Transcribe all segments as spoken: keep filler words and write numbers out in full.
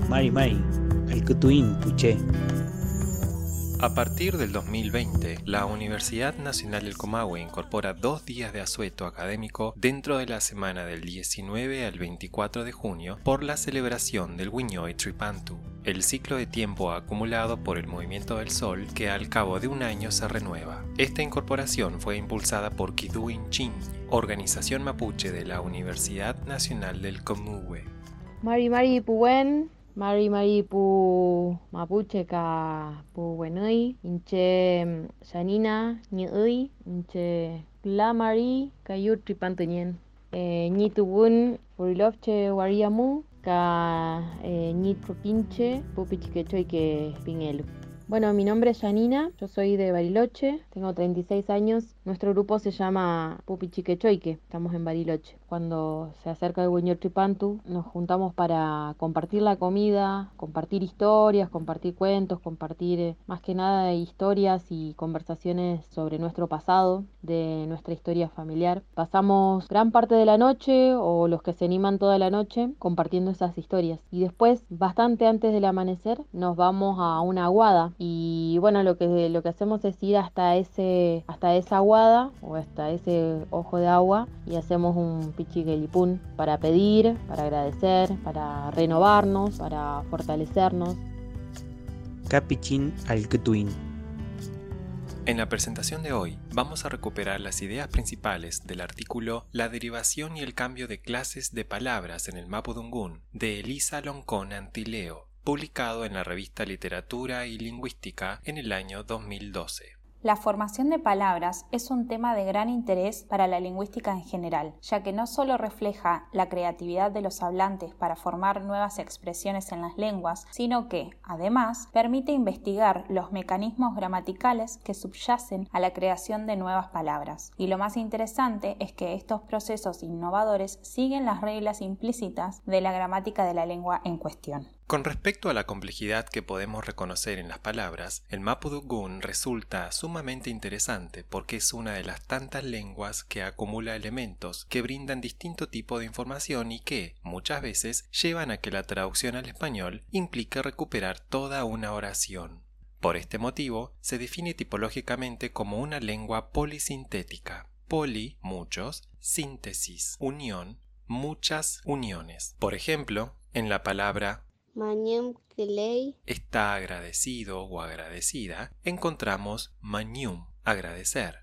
Mari Mari, Alcutuín Puché. A partir del dos mil veinte, la Universidad Nacional del Comahue incorpora dos días de asueto académico dentro de la semana del diecinueve al veinticuatro de junio por la celebración del Wiñoy Tripantu, el ciclo de tiempo acumulado por el movimiento del sol que al cabo de un año se renueva. Esta incorporación fue impulsada por Kiduin Chin, organización mapuche de la Universidad Nacional del Comahue. Mari Mari Puen. Mari Mari pu mapuche ka pu wenui inche Janina Niui inche la Mari kayu tripantenien eh ni tubun purilovche wariamu ka eh, ni propinche pu pichiquechoy que pingelu. Bueno, mi nombre es Janina, yo soy de Bariloche, tengo treinta y seis años. Nuestro grupo se llama Pupi Chiquechoique, estamos en Bariloche. Cuando se acerca el Wiñoy Tripantu, nos juntamos para compartir la comida, compartir historias, compartir cuentos, compartir eh, más que nada historias y conversaciones sobre nuestro pasado, de nuestra historia familiar. Pasamos gran parte de la noche, o los que se animan toda la noche, compartiendo esas historias. Y después, bastante antes del amanecer, nos vamos a una aguada. Y bueno, lo que lo que hacemos es ir hasta ese hasta esa aguada o hasta ese ojo de agua y hacemos un pichiquelipún para pedir, para agradecer, para renovarnos, para fortalecernos. Capichín Alcutuín. En la presentación de hoy vamos a recuperar las ideas principales del artículo La derivación y el cambio de clases de palabras en el Mapudungún de Elisa Loncón Antileo, publicado en la revista Literatura y Lingüística en el año dos mil doce. La formación de palabras es un tema de gran interés para la lingüística en general, ya que no solo refleja la creatividad de los hablantes para formar nuevas expresiones en las lenguas, sino que, además, permite investigar los mecanismos gramaticales que subyacen a la creación de nuevas palabras. Y lo más interesante es que estos procesos innovadores siguen las reglas implícitas de la gramática de la lengua en cuestión. Con respecto a la complejidad que podemos reconocer en las palabras, el Mapudungún resulta sumamente interesante porque es una de las tantas lenguas que acumula elementos que brindan distinto tipo de información y que, muchas veces, llevan a que la traducción al español implique recuperar toda una oración. Por este motivo, se define tipológicamente como una lengua polisintética. Poli, muchos, síntesis, unión, muchas uniones. Por ejemplo, en la palabra Mañum Kelei está agradecido o agradecida, encontramos Mañum, agradecer,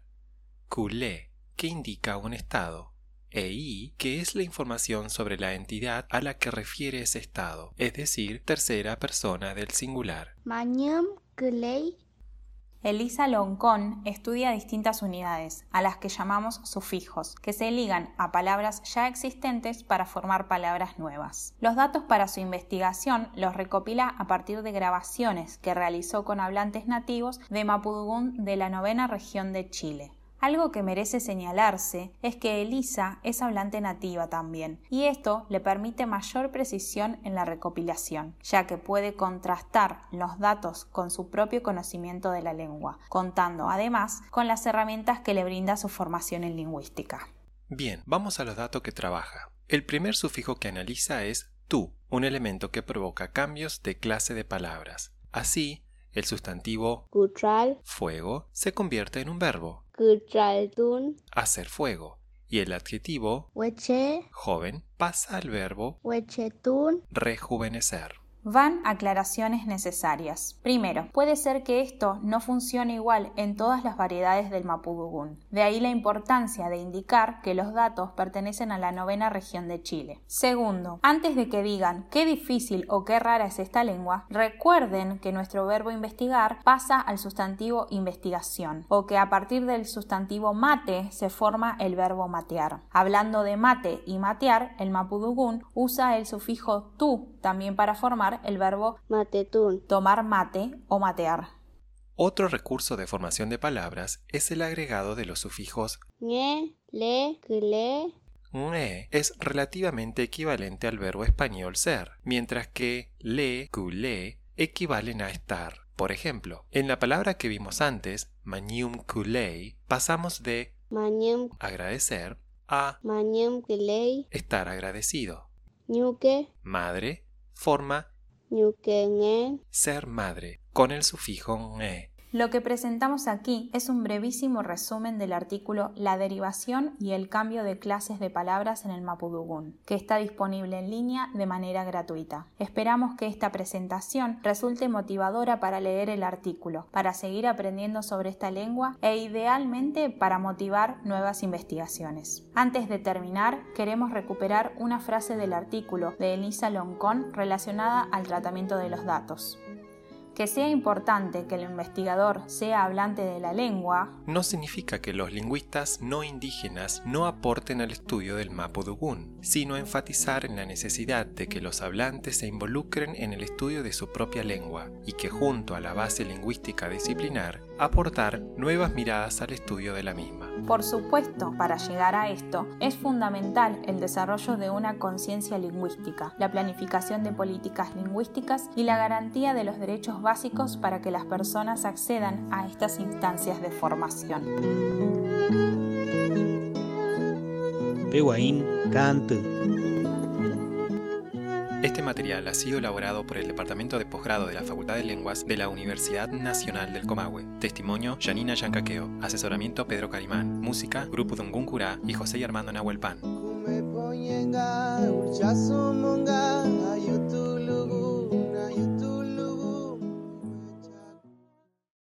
Kulé, que indica un estado, e I, que es la información sobre la entidad a la que refiere ese estado, es decir, tercera persona del singular. Mañum Kelei. Elisa Loncón estudia distintas unidades, a las que llamamos sufijos, que se ligan a palabras ya existentes para formar palabras nuevas. Los datos para su investigación los recopila a partir de grabaciones que realizó con hablantes nativos de Mapudungún de la novena región de Chile. Algo que merece señalarse es que Elisa es hablante nativa también, y esto le permite mayor precisión en la recopilación, ya que puede contrastar los datos con su propio conocimiento de la lengua, contando además con las herramientas que le brinda su formación en lingüística. Bien, vamos a los datos que trabaja. El primer sufijo que analiza es tu, un elemento que provoca cambios de clase de palabras. Así, el sustantivo Kutral fuego se convierte en un verbo, Kutraltun hacer fuego, y el adjetivo Weche joven pasa al verbo Wechetun rejuvenecer. Van aclaraciones necesarias. Primero, puede ser que esto no funcione igual en todas las variedades del Mapudungún. De ahí la importancia de indicar que los datos pertenecen a la novena región de Chile. Segundo, antes de que digan qué difícil o qué rara es esta lengua, recuerden que nuestro verbo investigar pasa al sustantivo investigación, o que a partir del sustantivo mate se forma el verbo matear. Hablando de mate y matear, el Mapudungún usa el sufijo tu también para formar el verbo Matetun tomar mate o matear. Otro recurso de formación de palabras es el agregado de los sufijos Ñe, Le, Kle. nge es relativamente equivalente al verbo español ser, mientras que le, culé equivalen a estar. Por ejemplo, en la palabra que vimos antes, Mañum Kulei, pasamos de Mañum agradecer a Mañum Kelei estar agradecido. Ñuque Madre forma ñukengen, ser madre, con el sufijo nge. Lo que presentamos aquí es un brevísimo resumen del artículo La derivación y el cambio de clases de palabras en el mapudungún, que está disponible en línea de manera gratuita. Esperamos que esta presentación resulte motivadora para leer el artículo, para seguir aprendiendo sobre esta lengua e idealmente para motivar nuevas investigaciones. Antes de terminar, queremos recuperar una frase del artículo de Elisa Loncón relacionada al tratamiento de los datos. Que sea importante que el investigador sea hablante de la lengua no significa que los lingüistas no indígenas no aporten al estudio del mapudungún, sino enfatizar en la necesidad de que los hablantes se involucren en el estudio de su propia lengua y que junto a la base lingüística disciplinar, aportar nuevas miradas al estudio de la misma. Por supuesto, para llegar a esto, es fundamental el desarrollo de una conciencia lingüística, la planificación de políticas lingüísticas y la garantía de los derechos básicos para que las personas accedan a estas instancias de formación. Pehuaín Cantu. Este material ha sido elaborado por el Departamento de Posgrado de la Facultad de Lenguas de la Universidad Nacional del Comahue. Testimonio, Yanina Yancaqueo. Asesoramiento, Pedro Carimán. Música, Grupo Dungun Curá y José y Armando Nahuelpan.